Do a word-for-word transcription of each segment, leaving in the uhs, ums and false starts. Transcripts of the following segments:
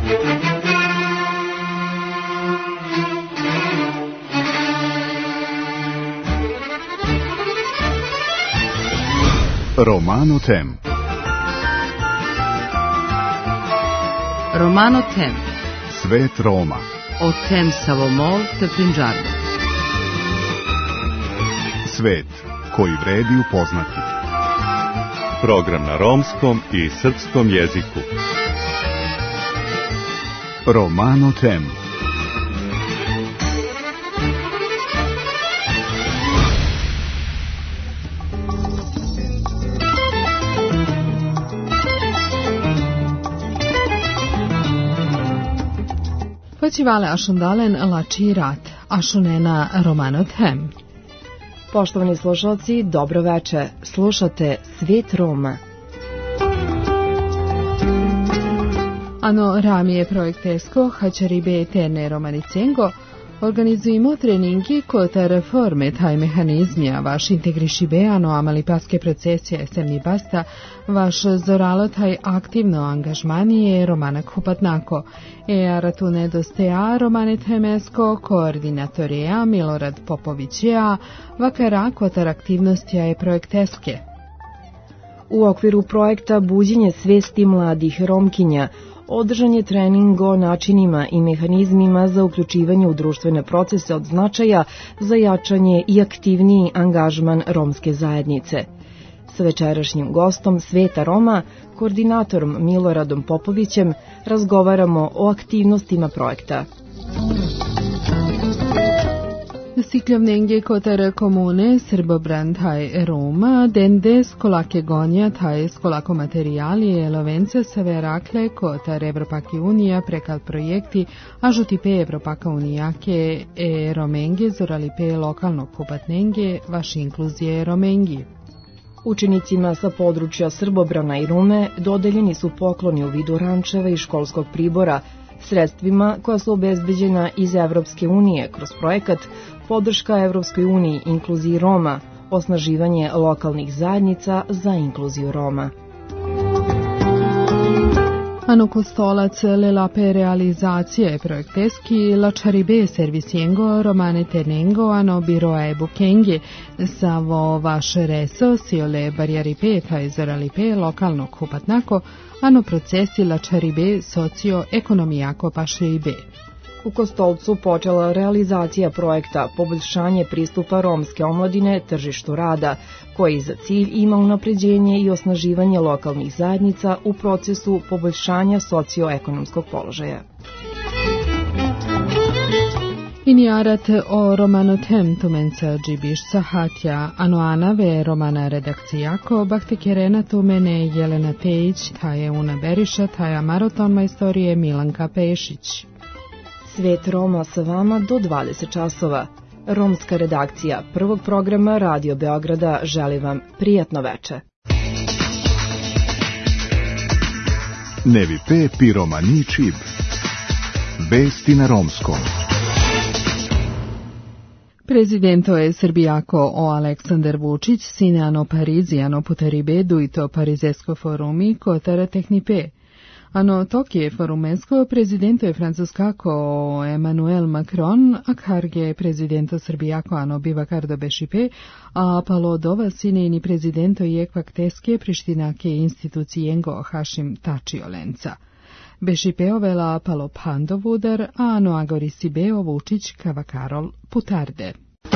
Romano Tem. Romano Tem. Svet Roma. O tem Savomol te Punjab. Svet koji vredi upoznati. Program na romskom i srpskom jeziku. Romano Tem. Facivale Ašundalen lači rat, Ašunena Romano Tem. Poštovani slušalci, dobro veče. Slušate Svet Roma. Ano ramije projektesko Hačaribe terne romanicengo organizujemo treningi kota reforme taj mehanizmija, vaš integrišibe ano amali paske procesije esemni basta, vaš zoralo taj aktivno angažmanije romana kupatnako, e aratu nedostea romane temesko koordinatoreja Milorad Popovićeja, vakara kotar aktivnostija je projekteske. U okviru projekta Buđenje svesti mladih Romkinja održan je trening o načinima i mehanizmima za uključivanje u društvene procese od značaja za jačanje i aktivniji angažman romske zajednice. S večerašnjim gostom Sveta Roma, koordinatorom Miloradom Popovićem, razgovaramo o aktivnostima projekta. Sikljavnenge kotar komune Srbobran taj Roma, dende skolake gonja taj skolako materijali elovenca saverakle kotar Evropake unija prekal projekti ažutipe Evropaka unijake e romenge zoralipe lokalno kupatnenge vaš inkluzije romengi. Učenicima sa područja Srbobrana i Rume dodeljeni su pokloni u vidu rančeva i školskog pribora, sredstvima koja su obezbeđena iz Evropske unije kroz projekat Podrška Evropskoj uniji inkluziji Roma, osnaživanje lokalnih zajednica za inkluziju Roma. Ano kostolac lelape realizacije projekteski lačaribe servisiengo romane tenengo ano biroe bukenge savo vaš reso siole barjaripe taj zoralipe lokalno kupatnako ano procesi lačaribe socio-ekonomijako pašeibe. U Kostolcu počela realizacija projekta Poboljšanje pristupa romske omladine tržištu rada, koji za cilj ima unapređenje i osnaživanje lokalnih zajednica u procesu poboljšanja socioekonomskog položaja. Iniarat o Romano Tem tumenca džibiš sahatja, ano anave romana redakcijako, bahtekerena tumene Jelena Tejić, taje Una Beriša, taja maraton majstorije Milanka Pešić. Svet Roma sa vama do dvadeset časova. Romska redakcija prvog programa Radio Beograda želi vam prijatno veče. Nevi pe piromani čib. Vesti na romskom. Prezidento je Srbijako o Aleksandar Vučić, sinano Parizijano putaribedu i to Parizesko forumi kotara tehnipe. Ano Tokije forumesko prezidento je Francuskako o Emmanuel Macron, a karge prezidento Srbijako ano bivakardo bešipe, a palo dova sinejni prezidento je kvakteske prištinake institucijengo Hašim Tačiolenca. Bešipeovela palo pandovudar, a ano agorisibeo Vučić kavakarol putarde.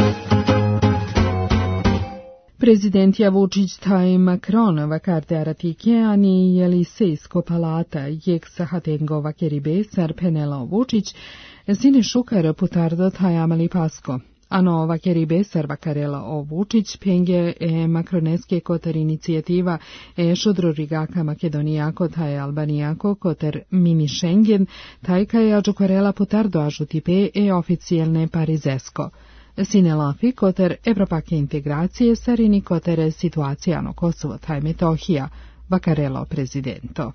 Prezidentja Vučić taj Macron vakarte aratike ani Jelisejsko palata jek sahatengo vakeribe sar Penelo Vučić sine šukar putardo taj amali pasko. Ano vakeribe sar vakarela o Vučić penge e makroneske kotar inicijativa e šodrorigaka Makedonijako taj Albanijako kotar mini Schengen taj kaj ađukorela putardo ažutipe e oficijelne Parizesko. Sine lafi kotar Evropake integracije sarini kotar situacija no Kosovo taj Metohija, vakarelo prezidento.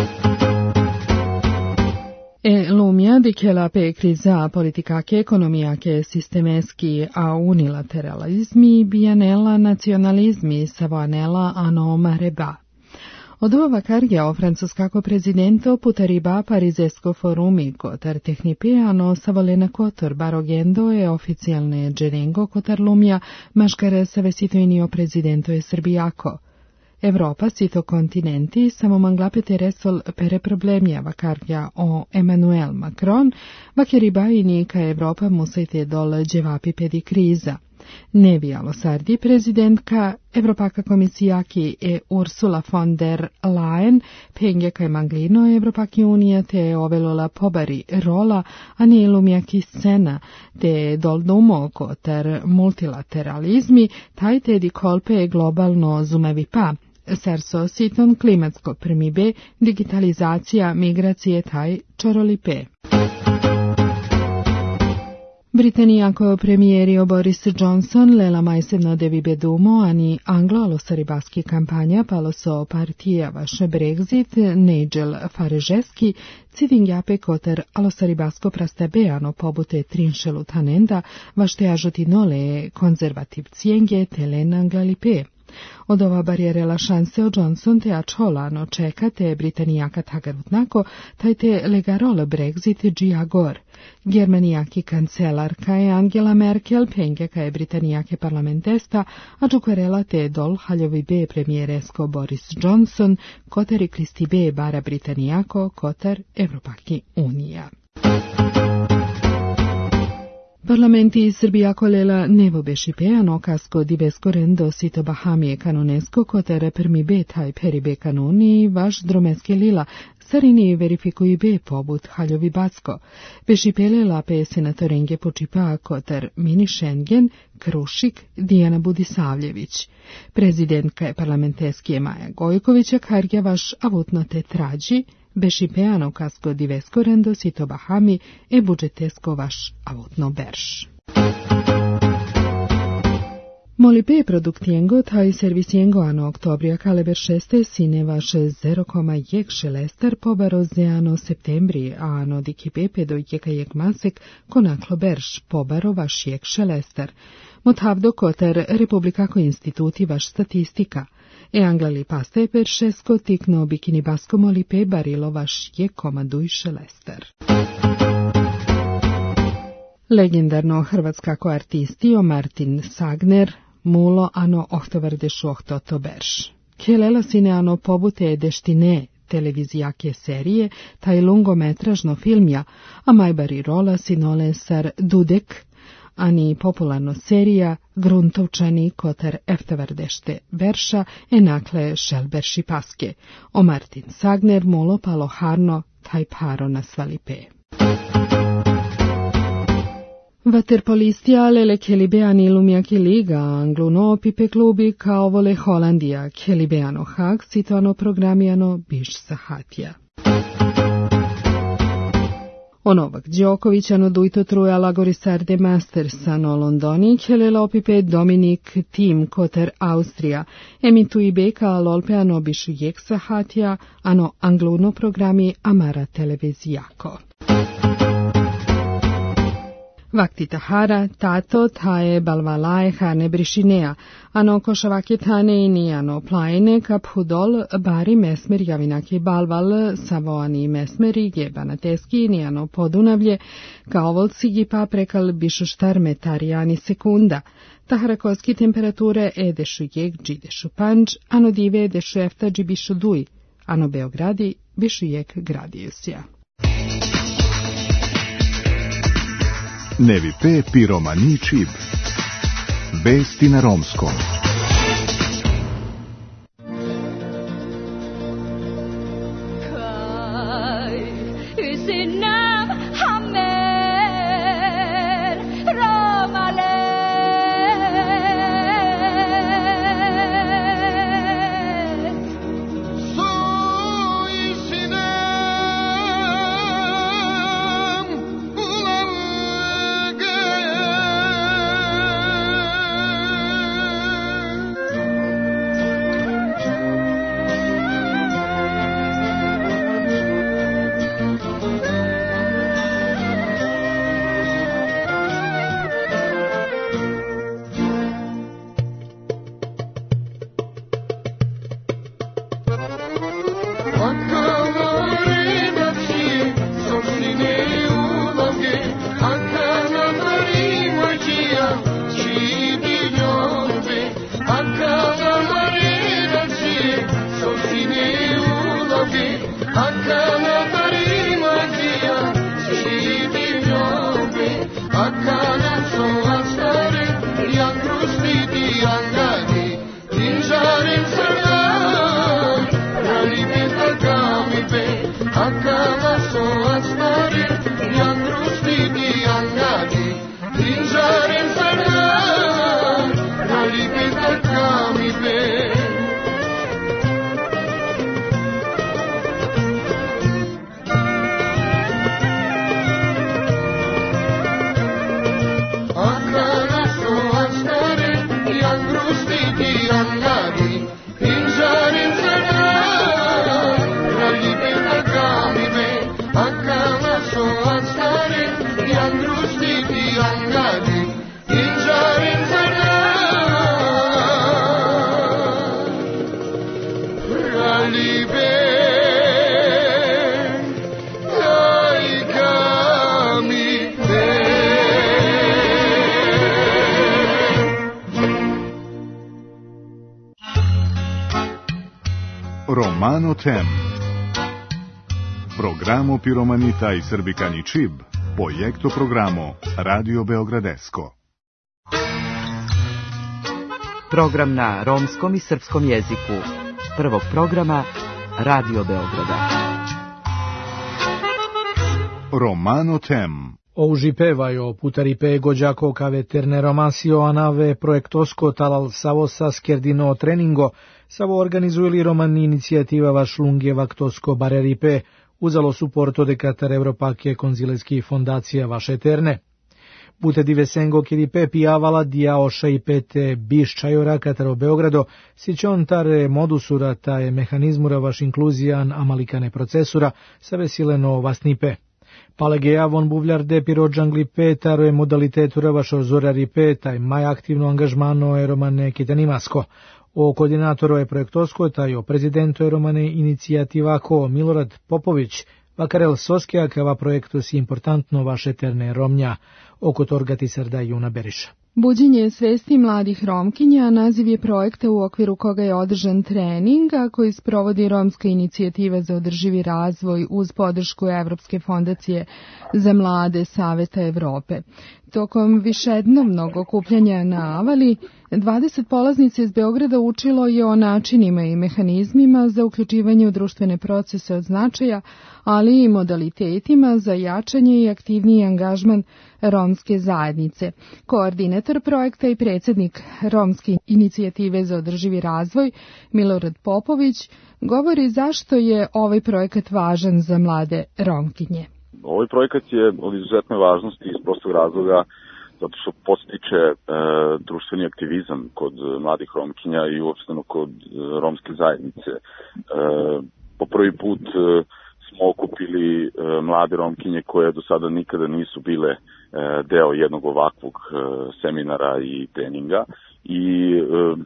E lumia di che la pe criza politicake ekonomijake sistemeski a unilateralizmi bianella nacionalizmi savanella ano mareba. Od ova cargia o francuskako prezidento putariba parizesco forumi kotar tehnipeano savolena kotor barogendo e oficijalne dženengo kotar lumja maškare savesitoinio prezidento je srbijako. Evropa, sito kontinenti, samo manglapete resol pere problemja vakarja o Emmanuel Macron, vakeriba inika Evropa musajte dol dževapi pedi kriza. Nevijalo sardi prezidentka Evropaka komisijaki e Ursula von der Leyen pengjeka je manglino Evropaki unija te ovelola pobari rola, a ne ilumjaki scena, te doldumo kotar multilateralizmi, taj te di kolpe globalno zumevi pa, serso siton klimatsko primibe, digitalizacija, migracije taj čorolipe. Britanijako premijerio Boris Johnson lela majsevno devi bedumo ani anglo saribasky kampanja palo so partija vaš Brexit Nigel Farageski cidingjape koter alo saribasko prastabeano pobute trinšelu tanenda vašte ažoti nole konzervativcijenge telen anglalipe. Od ova barijere šanse o Johnson te ačolano čeka te Britanijaka tagarutnako, taj te legarol Brexit džiagor. Germanijaki kancelarka je Angela Merkel pengeka je Britanijake parlamentesta, a džukarela te dol haljovi be premijeresko Boris Johnson, koter i kristi be bara Britanijako, koter Evropaki unija. Parlamenti Srbijako lela nevo bešipeano kasko divesko rendo sito Bahamije kanonesko kotere permi be taj peri be kanuni vaš dromeske lila sarini verifikuju be pobut haljovi backo. Bešipelela pe senatorenge počipa koter mini Schengen Krušik Dijana Budisavljević. Prezidentka je parlamenteskije Maja Gojkovića karja vaš avutno te trađi bešipeano kasko divesko rendo sito Bahami e budžetesko vaš avutno berš. Molipe produktiengo taj servisiengo ano oktobrija kaleber šeste sine vaše zero koma jedan šelester pobaroze ano septembri, a ano dikipe pedo jeka jek masek konaklo berš pobaro vaš jek šelester. Motavdo koter Republikako instituti vaš statistika. E anglali paste per šesko tikno bikini basko molipe barilo vaš je komaduj šelester. Legendarno hrvatskako artistio Martin Sagner mulo ano ohtovardešu ohtoto berš. Kelela sine ano pobute deštine televizijake serije, taj lungometražno filmja, a majbari rola sinole sar Dudek, ani popularno serija Gruntovčani koter eftevardešte verša enakle šelberši paske. O Martin Sagner molo palo harno taj paro na svalipe. Vaterpolistija lele Kelibeani lumjaki liga angluno pipe klubi kao vole Holandija, Kelibeano Hag situano programijano biš sahatija. O Novak Đokovićano dujto truja Lagorisarde Mastersano Londoni, kelela opipe Dominik Tim koter Austrija, emitu i beka lolpeano bišu jek sahatija, ano angluno programi Amara televizijako. Vakti tahara, tato, tae, balvalae, hane brišinea, ano košavake tane ini, ano plajne, kap hudol, bari mesmer javinaki balval, savoani mesmeri, jebanateski ini, ano podunavlje, kao volcigi pa prekal bišu štar metarijani sekunda. Taharakoski temperature edešu jek džidešu panč, ano dive edešu eftađi bišu duj, ano Beogradi bišu jek gradijusja. Nevi pe piromani čib. Vesti na romskom. Romano Tem. Programo Piromanita i Srbikani Čib, projekto programo Radio Beogradesko. Program na romskom i srpskom jeziku. Prvog programa Radio Beograda. Romano Tem. Ouži pevajo putaripe gođako kave terne romasio anave projektosko talal savo sa skerdino treningo, savo organizujeli romani inicijativa vaš lungje vaktosko bareripe, uzalo suporto de Katar Evropake konzileski fondacija vaše terne. Bute divesengo kiripe pijavala diaoša i pete biščajora Kataro Beogrado, sićon tare modusura taje mehanizmura vaš inkluzijan amalikane procesura, sa vesileno vasnipe. Palegeja von buvljar de pirođangli petaro je modalitetura vašo zorari petaj, maj aktivno angažmano je romane kitanimasko. O koordinatoro je projektosko, taj o prezidentu je romane inicijativako Milorad Popović, vakarel soskija kava projektu si importantno vaše terne romnja, oko torgati srda Juna Beriša. Buđenje svesti mladih Romkinja naziv je projekta u okviru koga je održan trening, a koji sprovodi Romska inicijativa za održivi razvoj uz podršku Evropske fondacije za mlade Saveta Evrope. Tokom višednevnog okupljanja na Avali, dvadeset polaznica iz Beograda učilo je o načinima i mehanizmima za uključivanje u društvene procese od značaja, ali i modalitetima za jačanje i aktivniji angažman romske zajednice. Koordinator projekta i predsjednik Romske inicijative za održivi razvoj, Milorad Popović, govori zašto je ovaj projekat važan za mlade Romkinje. Ovaj projekat je od izuzetne važnosti iz prostog razloga zato što podstiče e, društveni aktivizam kod mladih Romkinja i uopšteno kod e, romske zajednice. E, po prvi put e, smo okupili e, mlade Romkinje koje do sada nikada nisu bile e, deo jednog ovakvog e, seminara i treninga i e,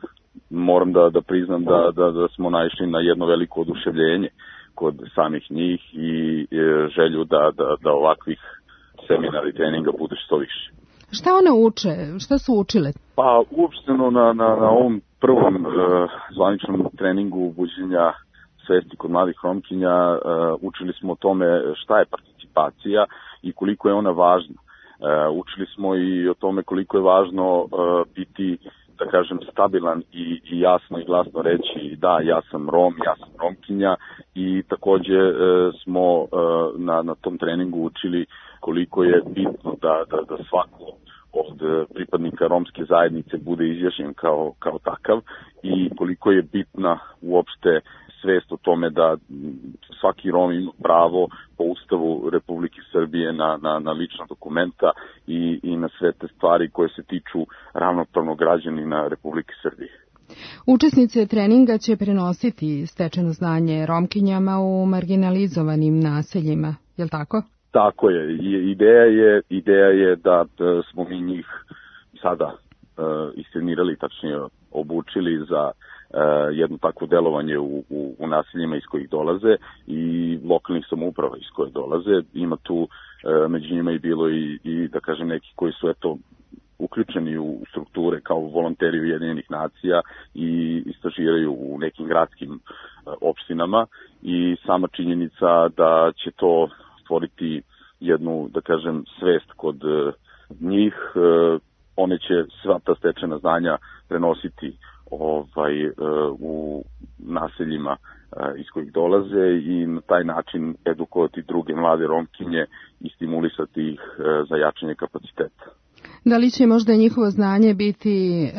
moram da, da priznam da, da, da smo naišli na jedno veliko oduševljenje kod samih njih i e, želju da, da, da ovakvih seminara i treninga bude što više. Šta one uče? Šta su učile? Pa uopšteno na, na, na ovom prvom e, zvaničnom treningu buđenja svesti kod mladih Romkinja e, učili smo o tome šta je participacija i koliko je ona važna. E, učili smo i o tome koliko je važno e, biti, da kažem, stabilan i, i jasno i glasno reći da, ja sam Rom, ja sam Romkinja i takođe e, smo e, na, na tom treningu učili koliko je bitno da, da, da svako od pripadnika romske zajednice bude izjašnjen kao, kao takav i koliko je bitna uopšte svest o tome da svaki Rom ima pravo po Ustavu Republike Srbije na, na, na lična dokumenta i, i na sve te stvari koje se tiču ravnopravnog građanina Republike Srbije. Učesnice treninga će prenositi stečeno znanje Romkinjama u marginalizovanim naseljima, je li tako? Tako je. Ideja je, ideja je da, da smo mi njih sada uh, istrenirali, tačnije obučili za uh, jedno takvo delovanje u, u, u naseljima iz kojih dolaze i lokalnih samouprava iz koje dolaze. Ima tu uh, među njima i bilo i, i da kažem neki koji su eto uključeni u strukture kao volonteri Ujedinjenih nacija i stažiraju u nekim gradskim uh, opštinama i sama činjenica da će to stvoriti jednu, da kažem, svest kod uh, njih. Uh, one će sva ta stečena znanja prenositi ovaj, uh, u naseljima uh, iz kojih dolaze i na taj način edukovati druge mlade Romkinje i stimulisati ih uh, za jačanje kapaciteta. Da li će možda njihovo znanje biti e,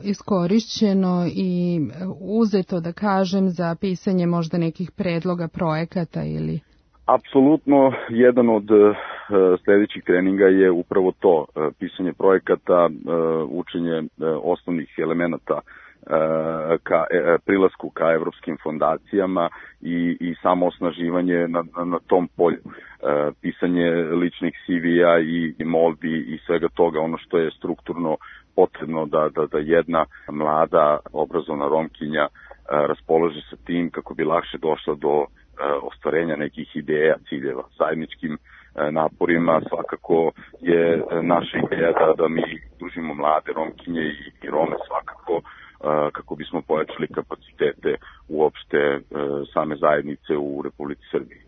iskorišćeno i uzeto, da kažem, za pisanje možda nekih predloga projekata ili... Apsolutno, jedan od uh, sljedećih treninga je upravo to, uh, pisanje projekata, uh, učenje uh, osnovnih elemenata ka prilasku ka evropskim fondacijama i, i samo osnaživanje na, na, na tom polju. Pisanje ličnih C V-a i, i molbi i svega toga, ono što je strukturno potrebno da, da, da jedna mlada obrazovna Romkinja raspoloži sa tim kako bi lakše došla do ostvarenja nekih ideja, ciljeva. Zajedničkim naporima svakako je naša ideja da, da mi družimo mlade Romkinje i, i Rome svakako kako bismo pojačali kapacitete uopšte same zajednice u Republici Srbiji.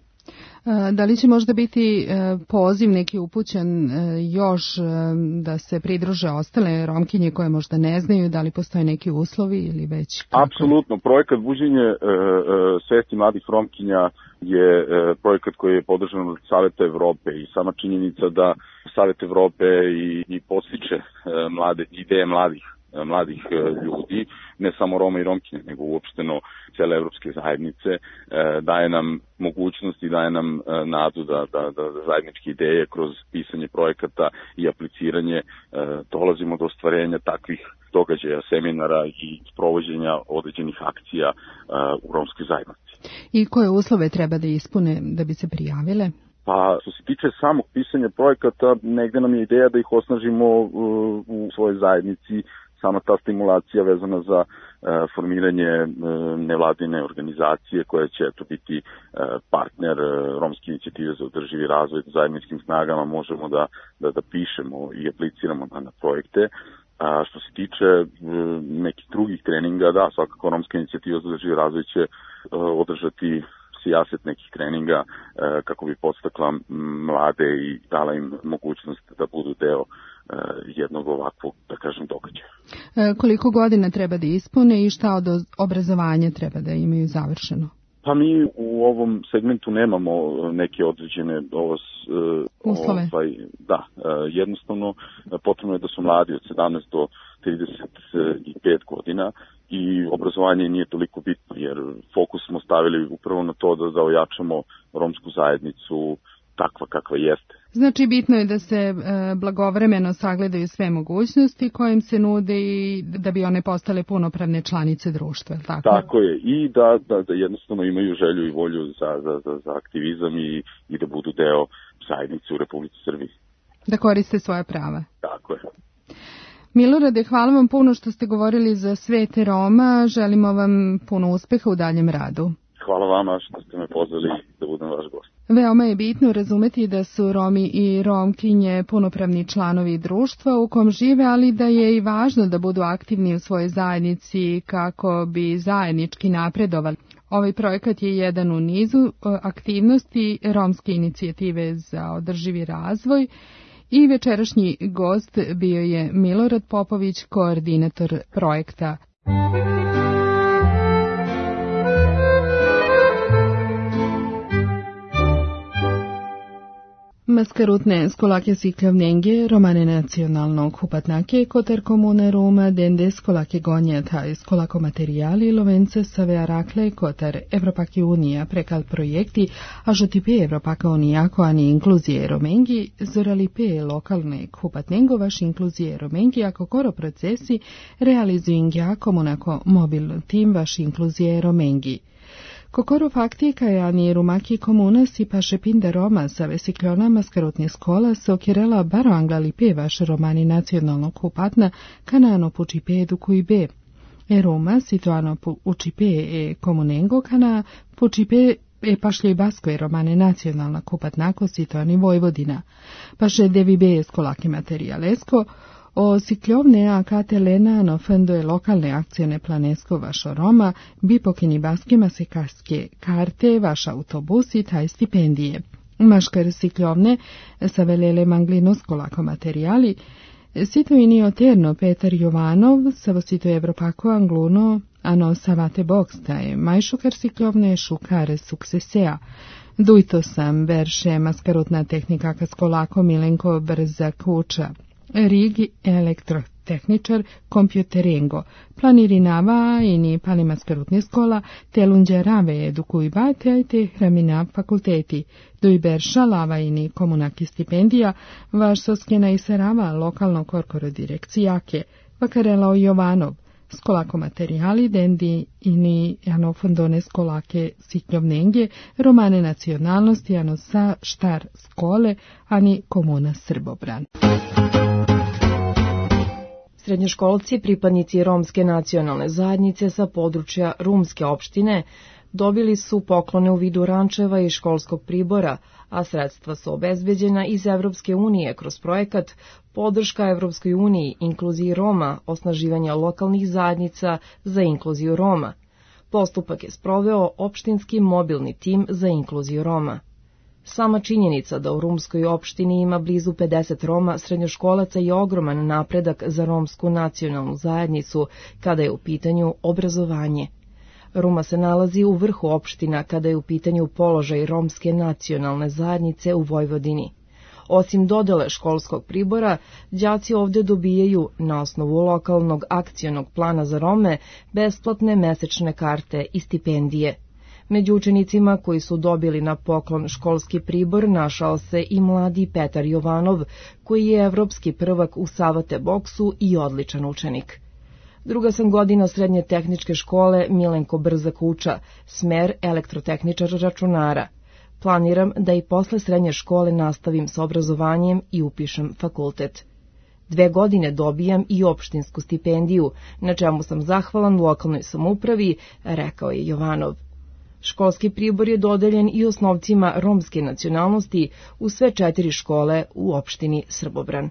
Da li će možda biti poziv neki upućen još da se pridruže ostale Romkinje koje možda ne znaju, da li postoje neki uslovi ili već? Kako? Apsolutno, projekat Buđenje svesti mladih Romkinja je projekat koji je podržan od Saveta Evrope i sama činjenica da Savet Evrope i, i podstiče mlade, ideje mladih mladih ljudi, ne samo Roma i Romkinja, nego uopšteno cele evropske zajednice, daje nam mogućnost i daje nam nadu da, da, da zajedničke ideje kroz pisanje projekata i apliciranje dolazimo do ostvarenja takvih događaja, seminara i sprovođenja određenih akcija u romskoj zajednici. I koje uslove treba da ispune da bi se prijavile? Pa, što se tiče samog pisanja projekata, negde nam je ideja da ih osnažimo u svojoj zajednici. Sama ta stimulacija vezana za e, formiranje e, nevladine organizacije koja će eto biti e, partner e, Romske inicijative za održivi razvoj. Zajedničkim snagama možemo da, da, da pišemo i apliciramo na, na projekte. A što se tiče e, nekih drugih treninga, da, svakako Romska inicijativa za održivi razvoj će e, održati sijaset nekih treninga e, kako bi podstakla mlade i dala im mogućnost da budu deo jednog ovakvog, da kažem, događaja. E, koliko godina treba da ispune i šta od obrazovanja treba da imaju završeno? Pa mi u ovom segmentu nemamo neke određene ovo, uslove. Ovaj, da, jednostavno potrebno je da su mladi od sedamnaest do trideset pet godina i obrazovanje nije toliko bitno jer fokus smo stavili upravo na to da, da ojačamo romsku zajednicu takva kakva jeste. Znači bitno je da se e, blagovremeno sagledaju sve mogućnosti koje im se nude i da bi one postale punopravne članice društva, tako? Tako je i da, da, da jednostavno imaju želju i volju za, za, za, za aktivizam i, i da budu deo zajednice u Republici Srbiji. Da koriste svoja prava. Tako je. Milorade, hvala vam puno što ste govorili za svet Roma, želimo vam puno uspeha u daljem radu. Hvala vama što ste me pozvali da budem vaš gost. Veoma je bitno razumeti da su Romi i Romkinje punopravni članovi društva u kom žive, ali da je i važno da budu aktivni u svojoj zajednici kako bi zajednički napredovali. Ovaj projekat je jedan u nizu aktivnosti Romske inicijative za održivi razvoj i večerašnji gost bio je Milorad Popović, koordinator projekta. Mascarutne scolacche siclavnenghe, romane nazionalnog hupatnake, koter comune Roma, dende scolacche gonjata i scolacco materiali, lovence save arakle, koter Evropake unija prekal projekti, ažotipe Evropaka unijako ani inkluzije romengi, zoralipe lokalne hupatnengo vaš inkluzije romengi, ako koro procesi realizuingja komunako mobil tim vaš inkluzije romengi. Kokoro faktika je ani rumaki komuna si paše pinda Roma sa vesiklona maskarotne skola so kirela baro anglali pe vaš romani nacionalnog hupatna kanano pučipe edukuibe. E Roma situano učipe e komunengo kana pučipe e pašljoj baskoj romane nacionalna kupatnako situani Vojvodina. Paše devibe skolaki materialesko o sikljovne akate lenano fendoje lokalne akcijone planesko vašo Roma, bi pokini baskima se karske karte, vaš autobusi, taj stipendije. Maškar sikljovne sa velele manglino skolako materijali, sito inio terno Petar Jovanov, savo sito Evropako angluno, ano savate bokstaj, majšukar sikljovne šukare suksesea. Dujto sam verše maskarutna tehnika kaskolako Milenko Brza kuča. Rigi elektrotehničar kompjuterengo. Planirinava ini palimaskarutni skola, te lunđerave edukuiva te te hramina fakulteti. Dujber šalava ini komunaki stipendija, vaš soskena i serava lokalno korkoro direkcijake. Vakarelao Jovanov. scolako materiali dendi ini hanno fondone scolake sikljovnenge, romane nacionalnosti hanno sa štar skole, ani komuna Srbobran. Srednjoškolci, pripadnici romske nacionalne zajednice sa područja Rumske opštine, dobili su poklone u vidu rančeva i školskog pribora, a sredstva su obezbeđena iz Evropske unije kroz projekat Podrška Evropskoj uniji, inkluziji Roma, osnaživanja lokalnih zajednica za inkluziju Roma. Postupak je sproveo opštinski mobilni tim za inkluziju Roma. Sama činjenica da u Rumskoj opštini ima blizu pedeset Roma srednjoškolaca je ogroman napredak za romsku nacionalnu zajednicu kada je u pitanju obrazovanje. Ruma se nalazi u vrhu opština kada je u pitanju položaj romske nacionalne zajednice u Vojvodini. Osim dodele školskog pribora, đaci ovde dobijaju, na osnovu lokalnog akcionog plana za Rome, besplatne mesečne karte i stipendije. Među učenicima koji su dobili na poklon školski pribor našao se i mladi Petar Jovanov, koji je evropski prvak u savate boksu i odličan učenik. Druga sam godina srednje tehničke škole Milenko Brzak uča, smer elektrotehničar računara. Planiram da i posle srednje škole nastavim sa obrazovanjem i upišem fakultet. Dve godine dobijam i opštinsku stipendiju, na čemu sam zahvalan lokalnoj samoupravi, rekao je Jovanov. Školski pribor je dodeljen i osnovcima romske nacionalnosti u sve četiri škole u opštini Srbobran.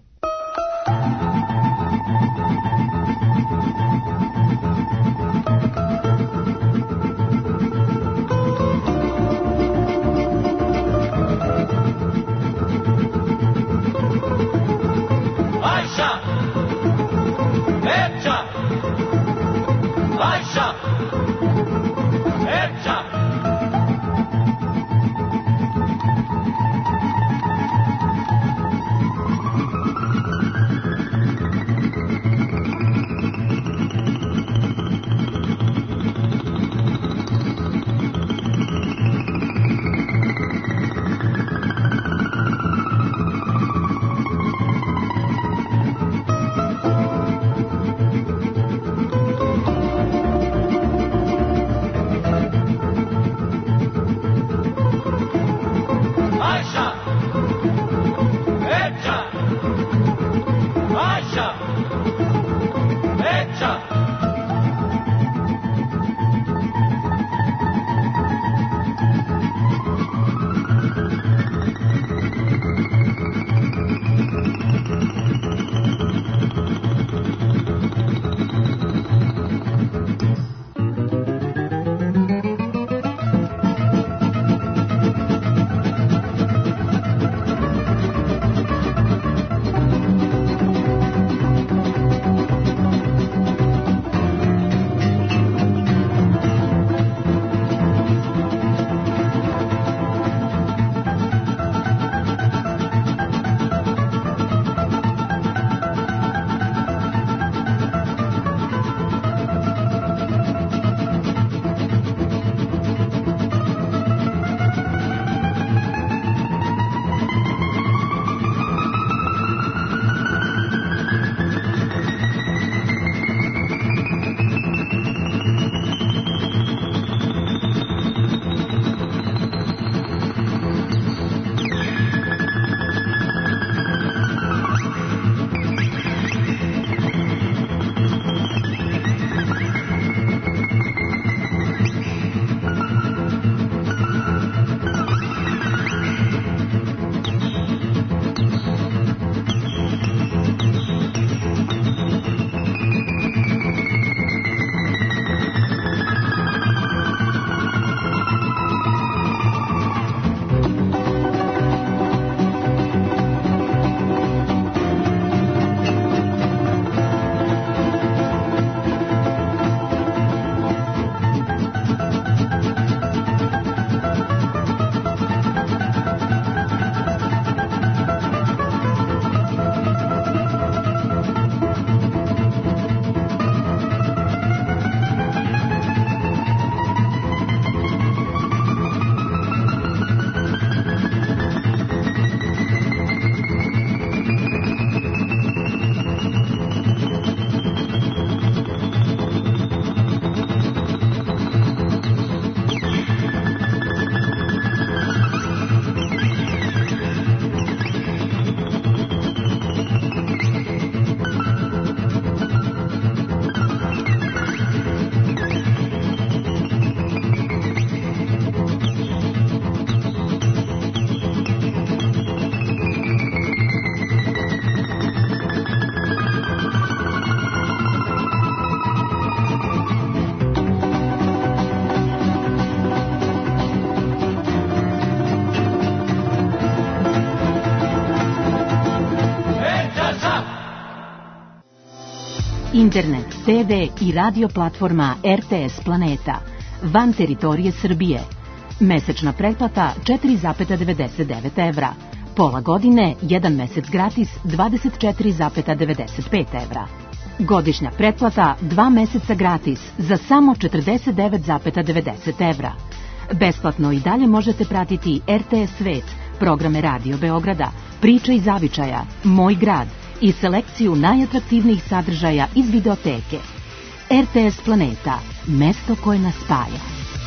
internet, te ve i radio platforma R T S Planeta, van teritorije Srbije. Mesečna pretplata četiri zarez devedeset devet evra. Pola godine, jedan mesec gratis, dvadeset četiri zarez devedeset pet evra. Godišnja pretplata, dva meseca gratis, za samo četrdeset devet zarez devedeset evra. Besplatno i dalje možete pratiti R T S Svet, programe Radio Beograda, Priče iz zavičaja, Moj grad i selekciju najatraktivnijih sadržaja iz videoteke. R T S Planeta, mesto koje nas spaja.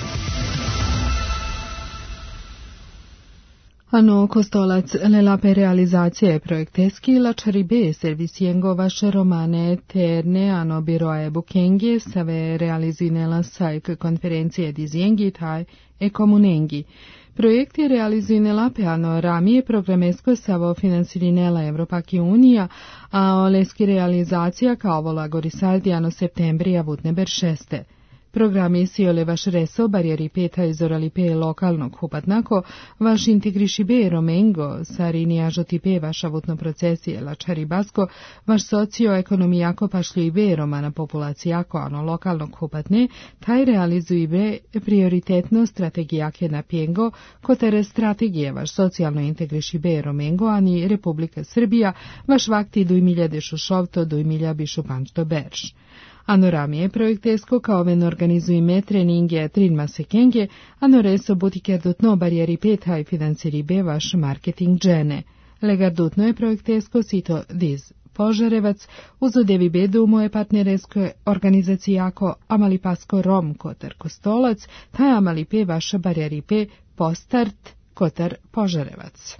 Hanno Kostolac la per realizzazione proiecteschi la Caribe serviciengo vaše romane eterne ano biroe Bukenge save realizinela sajk konferencije diziengi taj e komunengi. Projekti realizinela peano ramije programesko savo finansirinela Evropaki Unija, a oleski realizacija kao vola gorisaldi ano septembrija vutne beršeste. Programi siole vaš reso barjeri peta izorali pe lokalnog hupatnako, vaš integriši be romengo, sarini ažoti pe vaša vutno procesije la čaribasko, vaš socioekonomijako pašlju i be romana populacijako ano lokalnog hupatne, taj realizuju be prioritetno strategijake na pjengo, kotere strategije vaš socijalno integriši be romengo, ani Republika Srbija, vaš vakti duj milja dešušovto, duj milja bišu pančto berš. Ano ramije projektesko kao ven organizujeme treninge trin masekenge, ano reso butikerdutno barjeri peta i financiri be vaš marketing džene. Legardutno je projektesko sito diz Požarevac, uzodevi bedu moje partneresko organizacijako Amalipasko Rom Kotar Kostolac, taj Amalipe vaša barjeri pe postart Kotar Požarevac.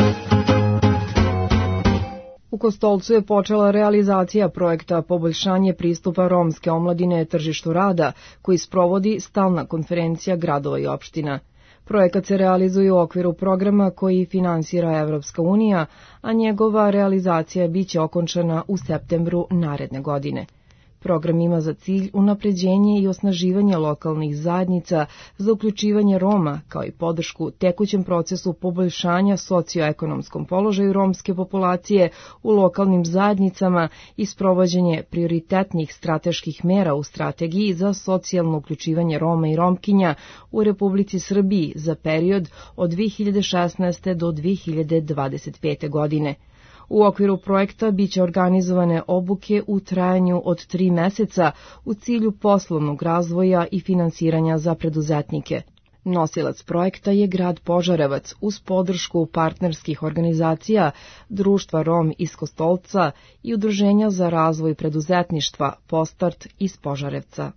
U Kostolcu je počela realizacija projekta Poboljšanje pristupa romske omladine tržištu rada, koji sprovodi Stalna konferencija gradova i opština. Projekat se realizuje u okviru programa koji finansira Evropska unija, a njegova realizacija biće okončana u septembru naredne godine. Program ima za cilj unapređenje i osnaživanje lokalnih zajednica za uključivanje Roma, kao i podršku tekućem procesu poboljšanja socioekonomskom položaju romske populacije u lokalnim zajednicama i sprovođenje prioritetnih strateških mera u strategiji za socijalno uključivanje Roma i Romkinja u Republici Srbiji za period od dve hiljade šesnaeste. do dve hiljade dvadeset pete. godine. U okviru projekta biće organizovane obuke u trajanju od tri meseca u cilju poslovnog razvoja i finansiranja za preduzetnike. Nosilac projekta je grad Požarevac uz podršku partnerskih organizacija Društva Rom iz Kostolca i Udruženja za razvoj preduzetništva Postart iz Požarevca.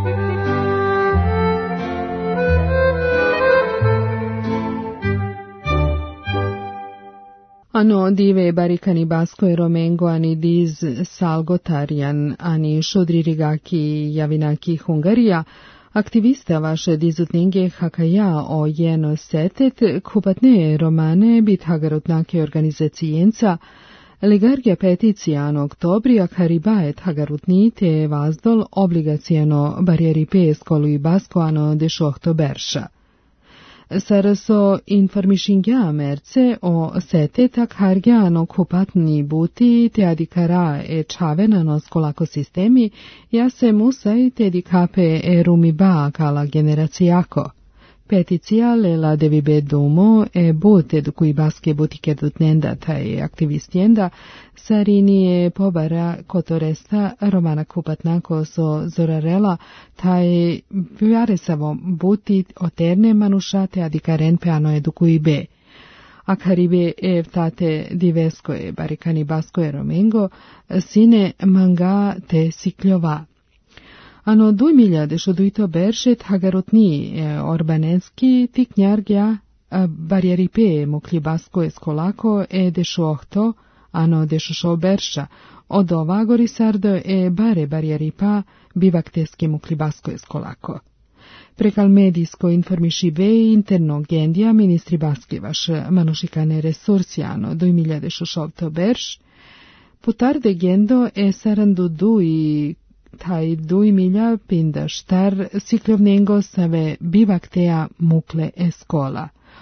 Ano dive barikani basko e romengo ani diz salgotarian ani šodririgaki javinaki Hungarija, aktivista vaše dizutninge hakaja o jeno setet kupatne romane bit hagarutnake organizacijenca, legargja peticija ano oktobrija karibaet hagarutni te vazdol obligacijano barjeri pe skolu i basko ano dešohto berša. Saraso informišingja merce o setetak hargjano kupatni buti te adikara e čavenano skolako sistemi, ja se musaj te dikape e rumiba kala generacijako. Peticija lela devibe dumo e but edukui baske butike dutnenda taj aktivistjenda, sarini e pobara kotoresta romana kupatnako so zorarela taj vjaresavo buti oterne manušate adikaren peano edukui be. Akaribe e vtate diveskoje barikani baskoje romengo, sine manga te sikljova. Ano duj milja dešoduito beršet hagarotni e, orbanenski tiknjargja barjeripe mukli basko eskolako e dešohto, ano dešošo berša, od ova gorisardo e bare barjeripa bivakteski mukli basko eskolako. Prekal medijsko informišive interno gendija ministri baski vaš manošikane resursijano duj milja dešošovto berš, putarde gendo e sarandu duj taj duj milja pinda štar siklovnengo save bivakteja mukle eskola.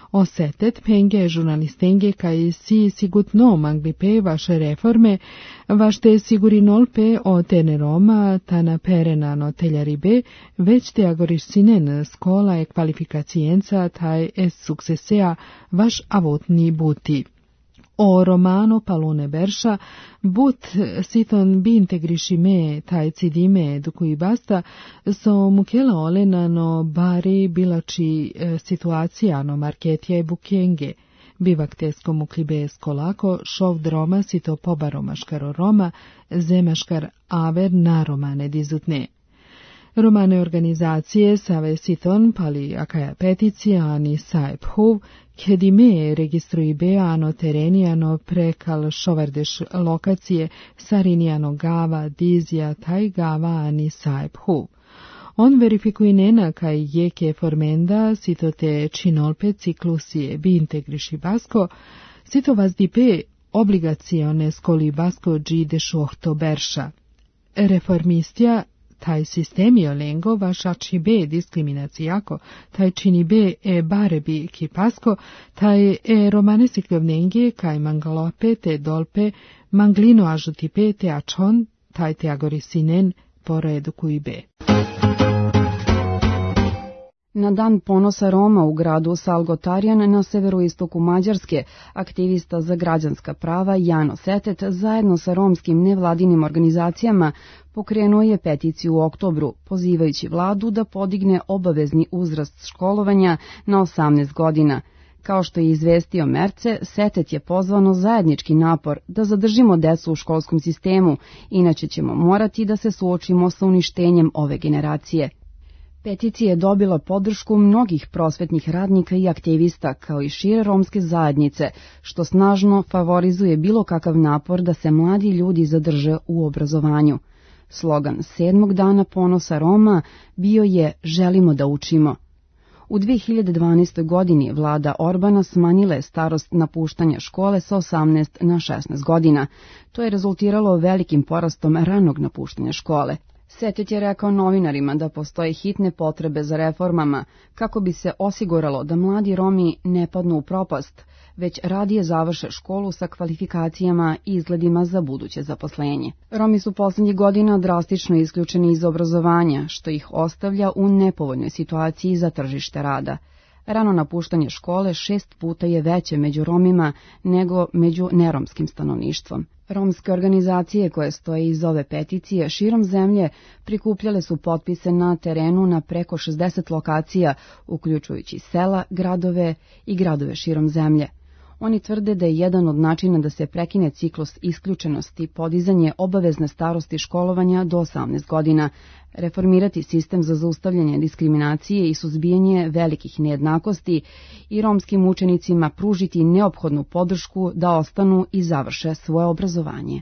Osetet penge žurnalistenge kaj si sigutno manglipe vaše reforme, vašte sigurinolpe o teneroma tana perena no teljaribe, već te agorisinen skola e kvalifikacijenca taj es succesea vaš avotni buti. O romano palone berša, but siton bi integrišime taj cidime dukuji basta, so mukela olena no bari bilači situacija no marketija e bukjenge. Bivak tesko muklibe skolako, šov droma sito pobaromaškaro Roma, zemaškar aver na romane dizutne. Romane organizacije save siton pali akaja peticija ani saep huv, kedime registruibe ano terenijano prekal šovardeš lokacije sarinijano gava, dizija, taj gava ani saep huv. On verifikuinena kaj jeke formenda sito te činolpe ciklusije bi integriši basko, sito vas dipe obligacione skoli basko džide šohto berša. Reformistija taj sistemio lengo vašači be diskriminacijako, taj čini be e barebi kipasko, taj e romane sikljovnenge kaj mangalope te dolpe, manglino ažutipe te ačon, taj te agorisinen poredu kuj be. Na dan ponosa Roma u gradu Salgotarijan na severoistoku Mađarske, aktivista za građanska prava Jan Osetet zajedno sa romskim nevladinim organizacijama pokrenuo je peticiju u oktobru, pozivajući vladu da podigne obavezni uzrast školovanja na osamnaest godina. Kao što je izvestio Merce, Setet je pozvano zajednički napor da zadržimo decu u školskom sistemu, inače ćemo morati da se suočimo sa uništenjem ove generacije. Peticija je dobila podršku mnogih prosvetnih radnika i aktivista, kao i šire romske zajednice, što snažno favorizuje bilo kakav napor da se mladi ljudi zadrže u obrazovanju. Slogan sedmog dana ponosa Roma bio je "Želimo da učimo". U dve hiljade dvanaestoj. godini vlada Orbana smanjila je starost napuštanja škole sa osamnaest na šesnaest godina. To je rezultiralo velikim porastom ranog napuštanja škole. Setet je rekao novinarima da postoje hitne potrebe za reformama kako bi se osiguralo da mladi Romi ne padnu u propast, već radije završe školu sa kvalifikacijama i izgledima za buduće zaposlenje. Romi su poslednjih godina drastično isključeni iz obrazovanja, što ih ostavlja u nepovoljnoj situaciji za tržište rada. Rano napuštanje škole šest puta je veće među Romima nego među neromskim stanovništvom. Romske organizacije koje stoje iz ove peticije širom zemlje prikupljale su potpise na terenu na preko šezdeset lokacija, uključujući sela, gradove i gradove širom zemlje. Oni tvrde da je jedan od načina da se prekine ciklus isključenosti podizanje obavezne starosti školovanja do osamnaest godina, reformirati sistem za zaustavljanje diskriminacije i suzbijanje velikih nejednakosti i romskim učenicima pružiti neophodnu podršku da ostanu i završe svoje obrazovanje.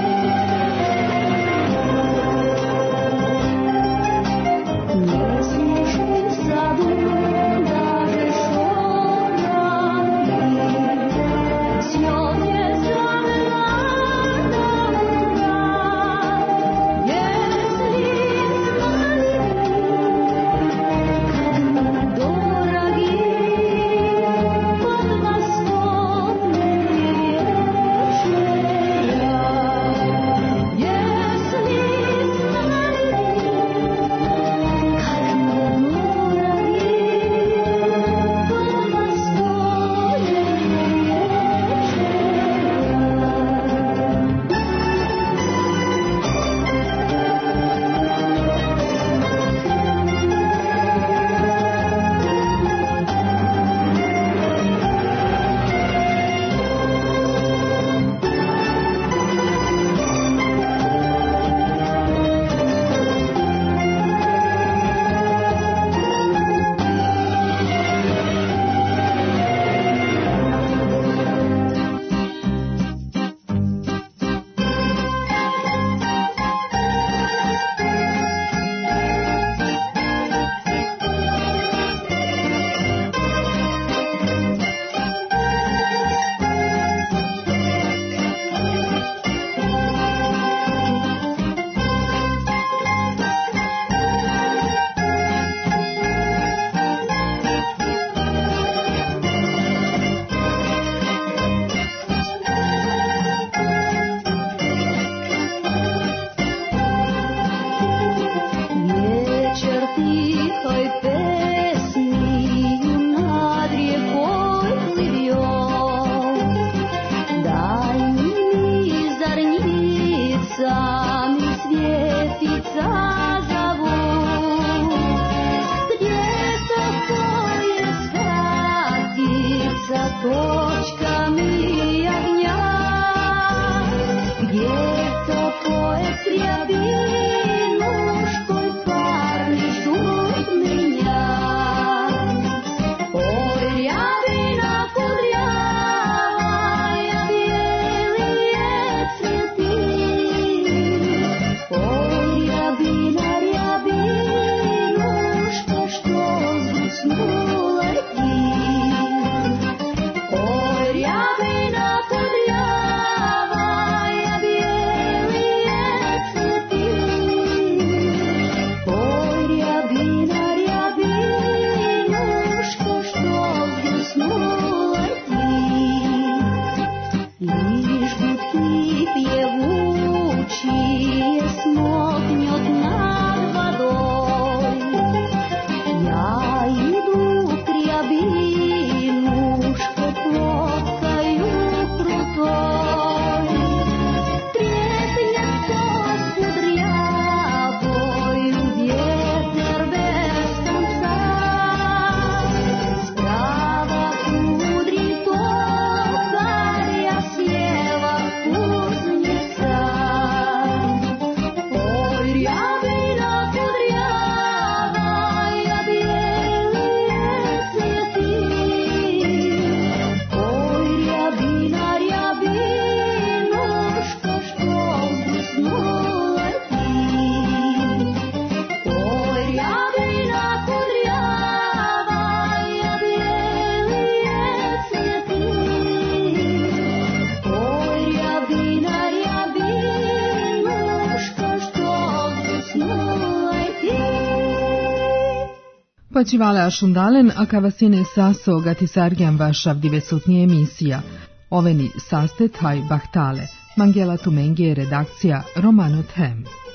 Yes. Pačivale Ašundalen, a kavasine saso gatisargian vašav divesutnije emisija. Oveni saste taj bahtale. Mangela Tumengi je redakcija Romano Them.